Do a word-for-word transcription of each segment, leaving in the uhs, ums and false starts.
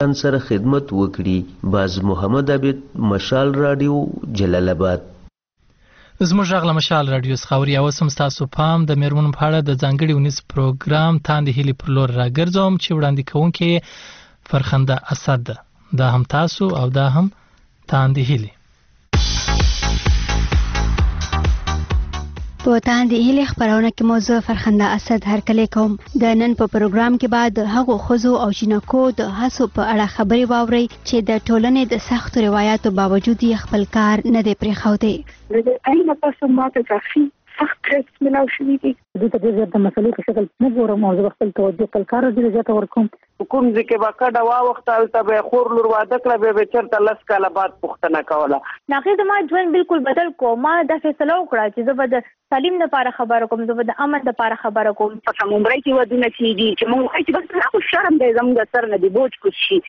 سره خدمت وکړي. باز محمد عبید، مشال رادیو، جلال آباد. زموږ غږ له مشال رادیو څخه اوري. اوس هم ستاسو پام د میرمنو په اړه د ځانګړي ونیز پروګرام تاندې هیلې پر لور راګرځوم چې وړاندې کوونکې فرخنده اسد ده. دا هم تاسو او دا هم تاندې هیلې. په تاندې هیلې خبرونه کې موضوع فرخنده اسد هرکلی کوم. د نن په پروګرام کې بعد هغو ښځو او جنکو د هڅو په اړه خبرې واورئ چې د ټولنې د سختو روایتو باوجود یې خپل کار نه دی پرېښودی. د اینه پس ماته کافي سخت ټریټس ملاو شوي دي. زه ته ډېر زیات د مسلې په شکل نه ګورم او زه خپل توجه خپل کار ډېر زیاته ورکوم. کوم ځای کې به کډه واوښته هلته به یې خور لور واده کړه، بیا به یې چېرته لس کاله بعد پوښتنه کوله. هغې زما ژوند بالکل بدل کو. ما دا فیصله وکړه چې زه به د تعلیم دپاره خبره کوم، زه به د امن دپاره خبره کوم. په کوم عمرۍ کې ودونه کېږي چې موږ وایو چې بس خو شرم دی زموږ سر نه دی بوج کوز شي.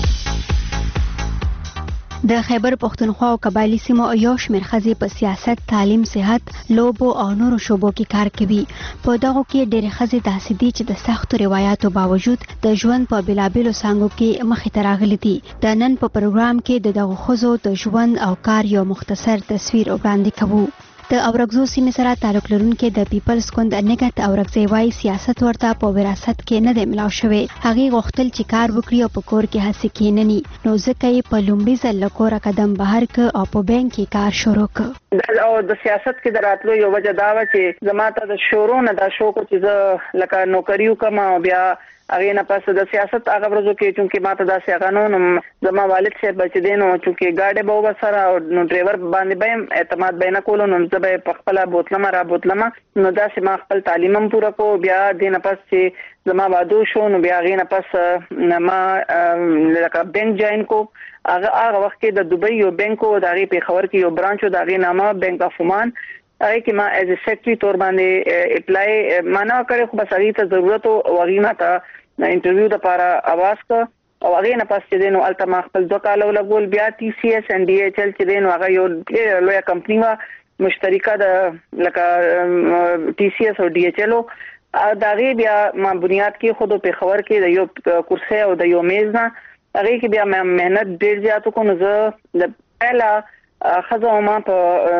د خیبر پښتونخوا او قبایلي سیمو یو شمېر ښځې په سیاست، تعلیم، صحت، لوبو او نورو شوبو کې کار کوي. په دغو کې ډېرې ښځې داسې دي چې د سختو روایاتو باوجود د ژوند په بېلابېلو څانګو کې مخې ته راغلي دي. د نن په پروګرام کې د دغو ښځو د ژوند او کار یو مختصر تصویر وړاندې کوو. د اورګزو سیمې سره تعلق لرونکي د پیپلز ګوند نګهت اورګزی وایي سیاست ورته په وراثت کې نه دی ملاو شوی. هغې غوښتل چې کار وکړي او په کور کې هڅې کېنني، نو ځکه یې په لومړي ځل له کوره قدم بهر کړ او په بینک کې کار شروع کړ. او د سیاست کې د راتلو یو وجه دا وه چې زما ته د شروع نه دا شوق و چې زه لکه نوکري وکړم او بیا هغې نه پس د سیاست هغه ورځو کې چونکې ما ته داسې هغه نه نو زما والد صاحب چې دی نو چونکې ګاډی به و سره او نو ډریور باندې به یم اعتماد به یې نه کولو، نو زه به یې په خپله بوتلمه را بوتلمه. نو داسې ما خپل تعلیم هم پوره کړو. بیا دې نه پس چې زما واده شو نو بیا هغې نه پس ما لکه بینک جاین کو. هغه هغه وخت کې د دوبۍ یو بینک و، د هغې پېښور کې یو برانچ و، د هغې نامه بینک اف عمان. هغې کې ما ایز ا سیکرټري طور باندې اپلای ما نه کړی، خو بس هغې ته ضرورت و او هغې ما ته انټرویو دپاره اواز کړ او هغې نه پس چې دی نو هلته ما خپل دوه کاله ولګول. بیا ټي سی ایس ان ډي ایچ ال چې دی نو هغه یو ډېره لویه کمپني وه مشترکه د لکه ټي سی ایس او ډي ایچ ال و. د هغې بیا ما بنیاد کېښود پېښور کې د یو کرسۍ او د یو میز نه. هغې کې بیا ما محنت ډېر زیات وکړو. نو زه د پهله ښځه وم په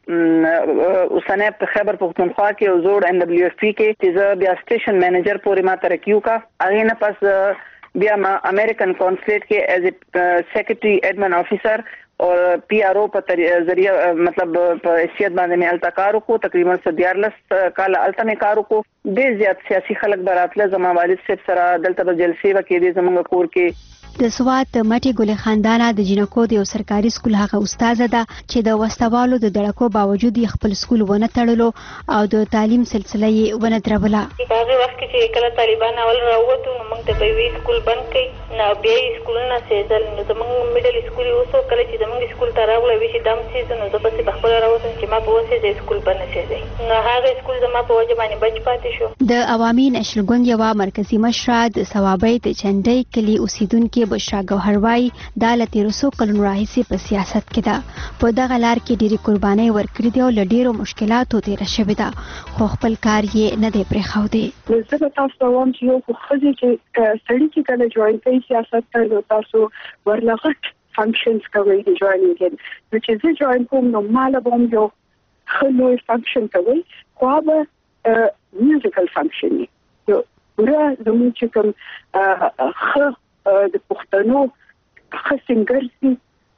د اوسنی په خیبر پښتونخوا کې او زوړ ان ډبلیو اف پي کې چې زه بیا سټیشن مینیجر پورې ما ترقي وکړه. هغې نه پس بیا ما امریکن کانسلیټ کې ایز ا سیکرټري ایډمن افیسر او پی آر او په ذریعه مطلب په حیثیت باندې مې هلته کار وکړو. تقریبا څه دیارلس کاله هلته مې کار وکړو. ډېر زیات سیاسي خلک به راتله. زما والد صاحب سره دلته به جلسې به کېدې زموږ کور کې. د سوات د مټې ګلې خاندانه د جنکو د یو سرکاري سکول هغه استاذه ده چې د وسوالو د دړکو باوجود یې خپل سکول ونه تړلو او د تعلیم سلسله یې ونه دروله. په هغې وخت کې چې کله طالبان اول راووتو نو موږ ته به یې سکول بند کړي، نو بیا یې سکولونه سېدل. نو زموږ میډل سکول یې اوس کله چې زموږ سکول ته راغله ویې چې دا هم سېزه، نو زه پسې په خپله راوتم چې ما په وسېځئ سکول به نه سېځئ. نو هغه سکول زما په وجه باندې بچ پاتې شو. د عوامي نشل ګوند یوه مرکزي مشره د صوابۍ د چنډۍ کلي اوسیدونکې بشرا ګوهر وایي دا له تېرو څو کلونو راهیسې په سیاست کې ده. په دغه لار کې ډېرې قربانۍ ورکړي دي او له ډېرو مشکلاتو تېره شوې ده، خو خپل کار یې نه دی پرېښودی. زه به تاسو ته وایم چې یو خو ښځې چې سړي چې کله جوین کوي سیاست ته نو تاسو ورله غټ فنکشنز کوئ د جوینینګ کې. نو چې زه جوین کوم نو ماله به هم یو ښه لوی فنکشن کوئ، خو هغه میوزیکل فنکشن وي. یو پوره زموږ چې کوم ښه د پښتنو ښه سینګرز دي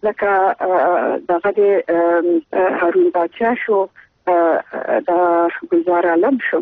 لکه دغه د هارون باچا شو، د ګلزار عالم شو،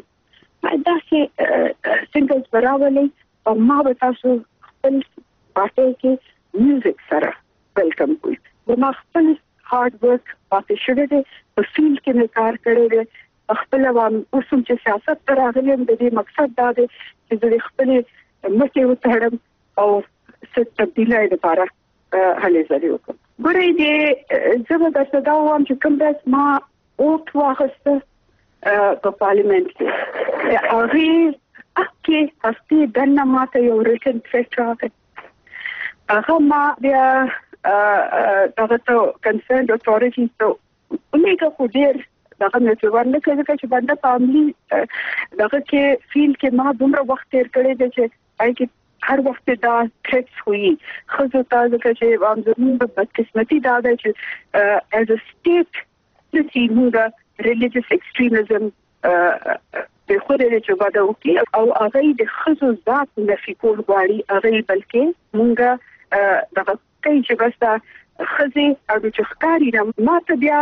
داسې سینګرز به راولئ او ما به تاسو خپل پارټۍ کې میوزیک سره ویلکم کړئ. زما خپل هارډ ورک پاتې شوی دی، په فیلډ کې مې کار کړی دی. خپله اوس هم چې سیاست ته راغلی یم د دې مقصد دا دی چې زه د خپلې مټې وتړم او څه تبدیلۍ دپاره هلې ځلې وکړم. ګورئ د زه به درته دا ووایم چې کوم ورځ ما اوټ واخیسته په پارلیمنټ کې، د هغې هفتې هفتې دننه ما ته یو ریټن تھریټ راغی. هغه ما بیا دغه ته کنسرنډ اتھارټیز ته ولیږه، خو ډېر دغه مې پرې ورنه کړی ځکه چې بنده په عملي دغه کې فیلډ کې ما دومره وخت تېر کړی دی چې هغې کې هر وخت دا تھریټس وي خزو ته ځکه چې هم زموږ بدقسمتي دا ده چې as a state د سیمه religious extremism د خوري چې ودا وکي او هغه د خزو ذات نفي کول غواړي هغه بلکې مونږه دغه کوي چې بس دا خزي او چې ښکاری نه ماته بیا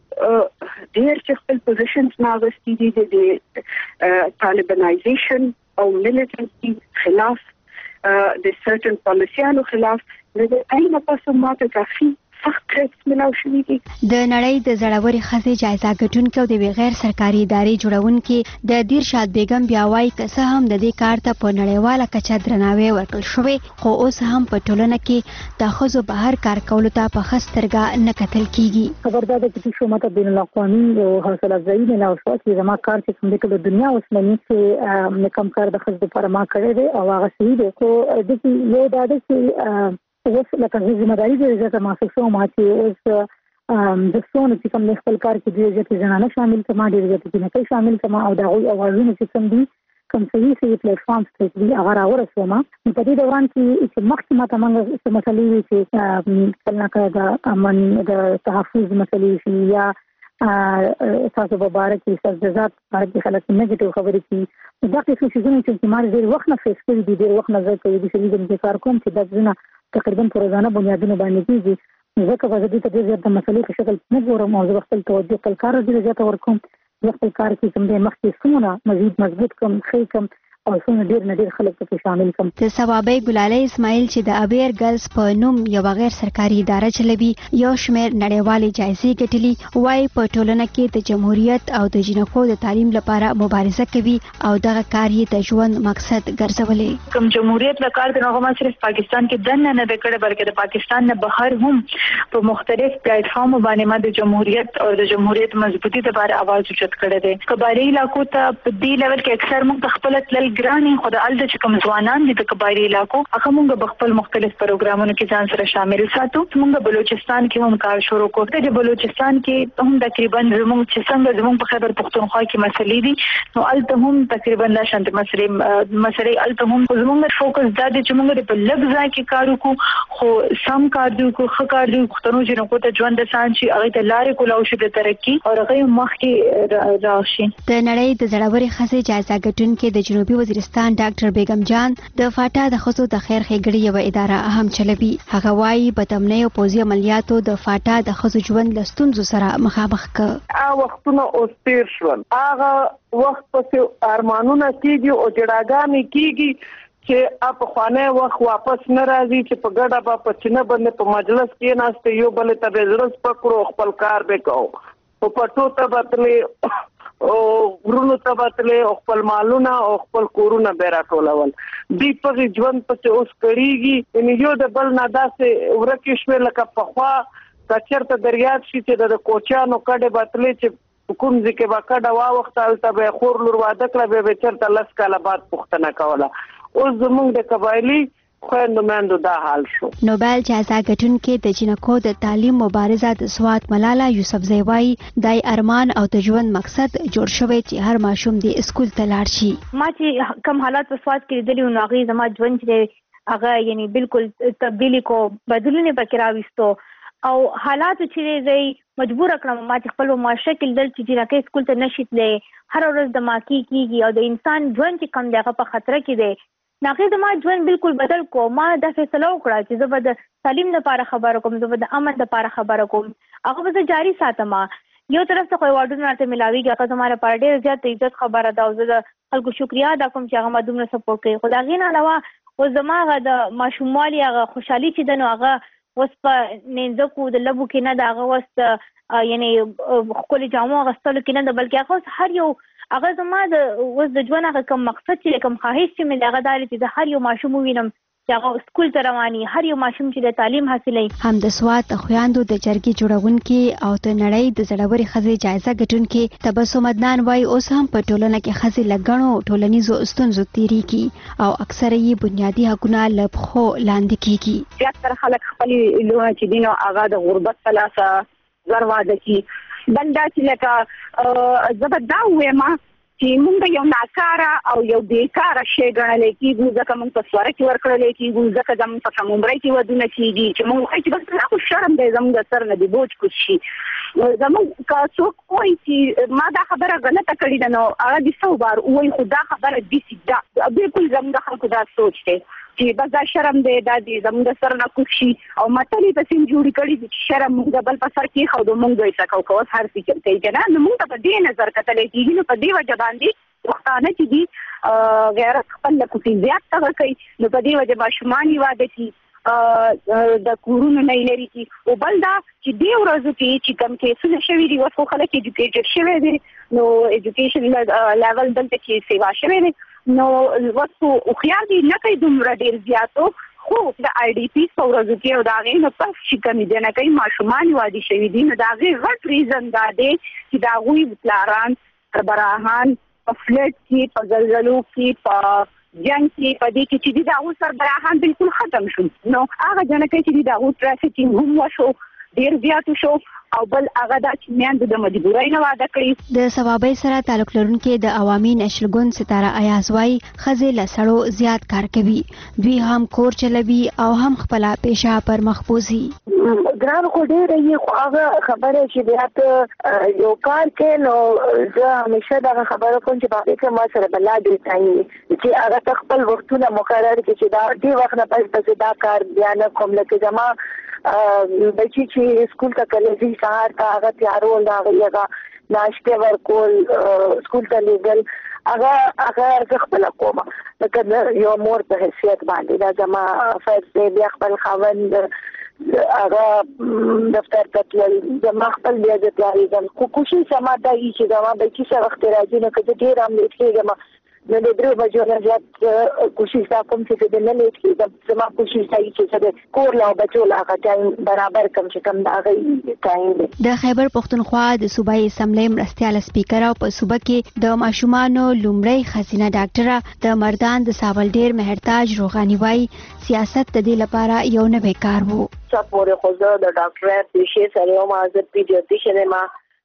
ډیر چې خپل پوزیشنز ناغستې دي د طالبانایزیشن او ملیټنسي خلاف د سرټن پالیسیانو خلاف د اينه پاسو ماته کافي سخت تھریټس ملاو شوي دي. د نړۍ د زړوري خزې جایزه ګټونکو د غیر سرکاري ادارې جوړونکو د دیرشاد بیگم بیا وايي که څه هم د دې کار ته په نړیواله کچه درناوی ورکړل شوی خو اوس هم په ټولنه کې د خزو بهر کار کولو ته په خسترګه نه کتل کیږي. خبردار ده چې شو ماته بین الاقوامي او حوصله افزایی نه لاوښه چې زما کار چې کوم د دنیا اوس مني چې کم کار د خزو لپاره ما کړی دی او هغه صحیح دی خو د دې یو دا ده چې اوس لکه ذمہ داری د ځکه محسوسه ما چې اوس د څونه چې کوم خپل کار کې د ځکه زنانه شامل کما ډیر ځکه چې نه شامل کما او د غوي اوازونه چې کوم دي کوم صحیح صحیح پلیټ فارمز ته دي هغه راورسوم په دې دوران کې چې مخکې ماته موږ څه مسلې چې کله کله امن د تحفظ مسلې شي یا تاسو په باره کې سرزات باره کې خلک نیگیټیو خبرې کوي دا څه څه چې ما ډیر وخت نه فیس کړی دی ډیر وخت نه زه کوي چې د کار کوم چې د ځنه تقریبا په روزانه بنیادونو باندې کیږي ځکه په دې ته ډېر د مسلې په شکل نه ګورم او زه خپل توجه خپل کار ډېر زیات ورکوم خپل کار کې کوم د مخکې څونه مزید مضبوط کوم خې کوم او څونه ډېر نه ډېر خلک په شامل کوم. د ثوابي ګلالۍ اسماعیل چې د ابیر ګرلز په نوم یو غیر سرکاري اداره چلوي یو شمېر نړیوالې جایزې ګټلي وایي په ټولنه کې د جمهوریت او د جنکو د تعلیم لپاره مبارزه کوي او دغه کار یې د ژوند مقصد ګرځولې. کوم جمهوریت له کار د نغمه صرف پاکستان کې دنه نه وکړي بلکې د پاکستان نه بهر هم په مختلف پلیټ فارم باندې ما د جمهوریت او د جمهوریت مضبوطی لپاره आवाज اوچت کړی دی. قبایلی علاقو ته په دې لیول کې اکثر موږ خپل تل ګراني خو د الته چې کوم ځوانان دي د قبایلی علاقو هغه موږ په خپل مختلف پروګرامونو کې ځان سره شامل ساتو. موږ بلوچستان کې هم کار شروع کړو. د بلوچستان کې هم تقریبا زموږ چې څنګه زموږ په خیبر پختونخوا کې مسلې دي نو الته هم تقریبا لا شانت مسلې مسلې الته هم زموږ فوکس دا دی چې موږ په لږ ځای کې کار وکړو خو سم کار دی کو ښه کار دی پښتنو جنکو ته ژوند سان شي هغه ته لارې کولاو شي د ترقی او هغه مخکې راشي. د نړۍ د زړوري خزې جایزه ګټونکو د جنوبي وزیرستان ډاکټر بیگم جان د فاټا د خزو د خیر ښېګړې یو اداره هم چلوي. هغه وايي بدامنۍ او پوځي عملیاتو د فاټا د خزو ژوند له ستونزو سره مخامخ کړ. هغه وختونه اوس تیر شول هغه وخت په ارمانونه کیږي او جړاګانې کیږي چې اپ خوانه وخت واپس نه راځي چې په ګډه په پچنه باندې په مجلس کې ناشته یو بل ته بزرس پکړو خپل کار وکاو او پټو ته بتلې او ورونو ته بتلې او خپل مالونه او خپل کورونه به راټولول دی په ژوند په اوس کړيږي ان یو د بل نه داسې ورکه شوه لکه په خوا کچرته دریاب شي چې د کوچانو کډه بتلې چې کوم ځکه با کډه وا وخت الته به خور لور واده کړه به چرته لس کاله بعد پښتنه کوله اوس زموږ د قبایلی خويندمندو دا حال شو. نوبل جایزه ګټونکو د جنکو د تعلیم مبارزه د سوات ملاله یوسفزۍ وايي دای ارمان او د ژوند مقصد جوړ شوی چې هر ماشوم د اسکول ته لاړ شي. ما چې کم حالات په سوات کې لیدلي نو هغه زما ژوند چې هغه یعنی بالکل تبدیلی کو بدلونه پکې راوستو او حالات چې زی مجبور کړم ما چې خپل معاشره کې دل چې جنکه اسکول ته نشیتلې هر ورځ د ماکی کیږي او د انسان ژوند چې کم دیغه په خطر کې دی ناقص ما ژوند بالکل بدل کو. ما د فیصله وکړه چې زه د تعلیم لپاره خبره کوم زه د امن لپاره خبره کوم هغه به جاری ساتم. یو طرف ته کوئی واډونه راته ملاویږي هغه زموږ لپاره ډېر زیات عزت خبره ده او زه د خلکو شکریا ادا کوم چې هغه ما دومره سپورټ کوي. خو دا غي نه علاوه او زموږ د ماشوموالي هغه خوشحالي چې د نو هغه وس په نینځکو د لبو کې نه دا هغه وس یعنی خپل جامو غستلو کې نه ده بلکې هغه هر یو هغه زما د اوس د ژوند هغه کوم مقصد چې کوم خواهش چې مې هغه داري چې د هر یو ماشوم وینم چې هغه سکول ته رواني هر یو ماشوم چې د تعلیم حاصلوي. هم د سوات خویاندو د جرګې جوړونکو او د نړۍ د زړوري خزې جایزه ګټونکو تبسم عدنان وايي اوس هم په ټولنه کې خزې لګڼو ټولنیزو ستونزو تیریږي او اکثره یې بنیادی حقوقونه لبخو لاندې کیږي. زیاتره خلک خپل لونه چې دینو هغه د غربت ثلاثه زر واده کی بندا چې لکه زبدا وې ما چې موږ یو ناکاره او یو بیکاره شی ګڼل کېږو ځکه موږ په سواره کې ورکړل کېږو ځکه زموږ په کوم عمره کې ودونه کېږي چې موږ وایي چې بس خو شرم دی زموږ سر نه دی بوج کوز شي زموږ که څوک وایي چې ما دا خبره غلطه کړې ده نو هغه دې څو بار ووایي خو دا خبره داسې ده بالکل زموږ خلکو دا سوچ دی چې بس دا شرم دی دا دې زموږ سر نه کوز شي او متل یې پسې جوړې کړي دي چې شرم موږ بل په سر کېښودو موږ به یې څه کوو که اوس هر فکر کوي که نه نو موږ ته په دې نظر کتلی کېږي نو په دې وجه باندې پښتانه چې دي غیرت خپل له کوټې زیات دغه کوي نو په دې وجه ماشومان یې واده کړي د کورونو نه یې لرې کړي او بل دا چې دې ورځو کې چې کوم کیسونه شوي دي اوس خو خلک ایجوکیټډ شوي دي نو ایجوکیشن لیول دلته کې سیوا شوی دی نو اوس خو هوښیار دي نه کوي دومره ډېر زیاتو خو د آی ډي پي په ورځو کې او د هغې نه پس چې کمې دی نه کوي ماشومان یې واده شوي دي نو د هغې غټ ریزن دا دی چې د هغوی پلاران سربراهان په فلډ کې په زلزلو کې په جنګ کې په دې کې چې د هغوی سربراهان بالکل ختم شو نو هغه جنکۍ چې د هغوی ټرافیکینګ هم وشو ډېر زیات شو او بل هغه دا چې میندو د مجبورۍ نه واده کړي د ثوابۍ سره تعلق لرونکي د عوامي نشر ګوند ستاره ایاز وايي ښځې له سړو زیات کار کوي دوی هم کور چلوي او هم خپله پیشه پر مخ بوځي ګران خو ډېره یې خو هغه خبره چې بیا ته یو کار کوې نو زه همیشه دغه خبره کوم چې په هغې کې ما سره به لا ډېر تعین چې هغه ته خپل وختونه مقرر کړي چې دا دې وخت نه پس پسې دا کار بیا نه کوم لکه زما بچی چې سکول ته کله ځي سهار ته هغه تیارول د هغې هغه ناشتې ورکول سکول ته لیږل هغه هغه زه خپله کومه لکه د یو مور په حیثیت باندې دا زما فرض دی بیا خپل خاوند هغه دفتر ته تلل زما خپل بیا زه تیارېږم خو کوشش زما دا وي چې زما بچي سره وخت راځي نو که زه ډېر هم لیټ کېږم نو د درې بجو نه زیات کوشش دا کوم چې زه نه لیټ کېږم زما کوشش دا وي چې زه د کور له بچو له هغه ټایم برابر کړم چې کوم د هغې ټایم دی د خیبر پښتونخوا د صوبایي اسمبلۍ مرستیاله سپیکره او په صوبه کې د ماشومانو لومړی ښځینه ډاکټره د مردان د ساولډیر مهرتاج روغاني وايي سیاست د دې لپاره یو نوی کار و څه پورې خو زه د ډاکټرۍ پیشې سره یم زه پیډیاټریشن یم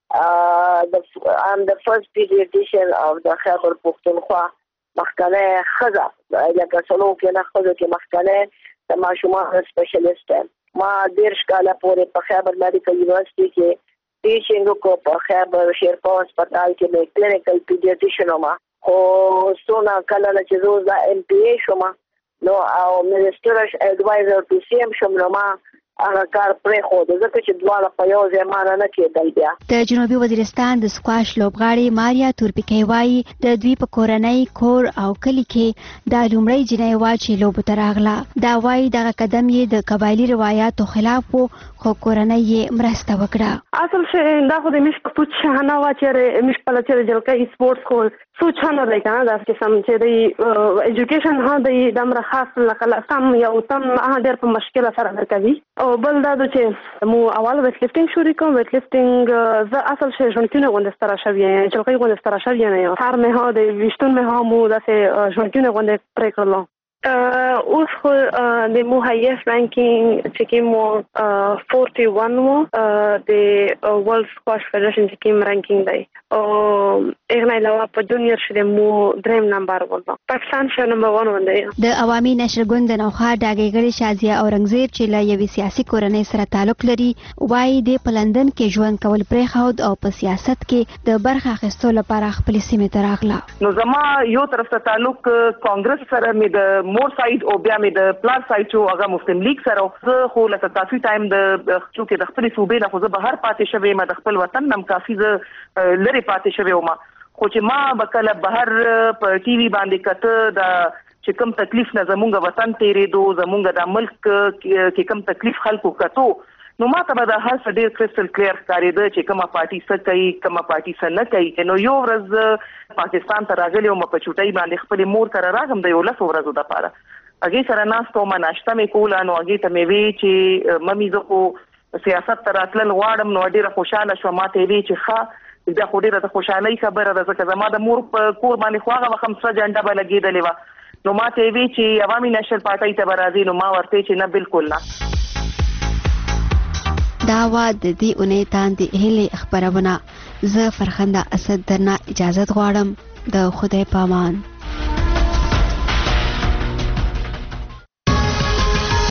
Uh, the, I'm the first pediatrician of the Khyber Pakhtunkhwa مخکنه خزه لکه څلو کې نه خزه کې مخکنه د ماشومان سپیشلیست ما دیرش کاله پورې په خیبر میډیکل یونیورسيټي کې ټیچینګ کو په خیبر شیرپا هسپتال کې مې کلینیکل پیډیاټریشن وم خو سونه کله چې زه د ام پی ای شوم نو او منسټر اډوایزر ټو سی ام شوم نو ما هغه کار پرې خو د ځکه چې دواړه په یو ځای مانه نه کېدل بیا د جنوبي وزیرستان د سکواش لوبغاړي ماریا تورپیکۍ وایي د دوی په کورنۍ کور او کلي کې دا لومړی جنۍ وه چې لوبو ته راغله دا وایي دغه قدم یې د قبایلي روایاتو خلاف و خو کورنۍ یې مرسته وکړه اصل شی دا خو د میش په پوچ نه و چې میش په لچره جلکې سپورتس خو سوچ نه دی کنه دا چې سم چې د ایجوکیشن ها د دمر خاص لکه سم یو تم ډېر په مشکله سره درکوي او بل دا چې مو اول ویټ لفټینګ شروع کوم ویټ لفټینګ زه اصل شی ژوندونه غونډه ستاره شوی یم جلکې غونډه ستاره شوی یم هر مه ها د وشتون مه ها مو داسې ژوندونه غونډه پرې کړل اوس خو د مو هایست رانکینګ چې کوم فورټي ون وو د ورلد سکواش فدریشن چې کوم رانکینګ دی او اغه علاوه په جونیور شې مو دریم نمبر ولته پاکستان شو نمبر ون وندې د عوامي نشر ګوند نوخه ډاګېګړې شازیه اورنګزیب چې له یوې سیاسي کورنۍ سره تعلق لري وايي د پلندن کې ژوند کول پرې خود او په سیاست کې د برخه اخیستلو لپاره خپل سیمه ته راغله نو زما یو طرف ته تعلق کانګرس سره مې د مور سایډ او بیا مې د پلار سایډ چې هغه مسلم لیگ سره زه خو لکه کافي ټایم د چې د خپل صوبې نه خو زه بهر پاتې شوې ما د خپل وطن نم کافي زه لري پاتې شوې وم خو چې ما بکله بهر په ټي وي باندې کته د چې کوم تکلیف نه زمونږ وطن تیرېدو زمونږ د ملک کې کوم تکلیف خلکو کتو نو ما ته به د هر څه ډېر کرسټل کلیر ښکارېده چې کومه پارټي څه کوي کومه پارټي څه نه کوي نو یو ورځ پاکستان ته راغلی وم په چوټۍ باندې خپلې مور سره راغم د یولسو ورځو دپاره هغې سره ناسته ومه ناشته مې کوله نو هغې ته مې وی چې ممي زه خو سیاست ته راتلل غواړم نو ډېره خوشحاله شوه ما ته یې وی چې ښه دا خو ډېره د خوشحالۍ خبره ده ځکه زما د مور په کور باندې خو هغه وخت هم سره جنډه به لګېدلې وه نو ما ته یې وی چې عوامي نشر پارټۍ ته به راځي نو ما ورته چې نه بالکل نه دا وا د دې اونۍ تاندې هلې خبرونه زه فرخنده اسد درنه اجازه غواړم د خدای پامان.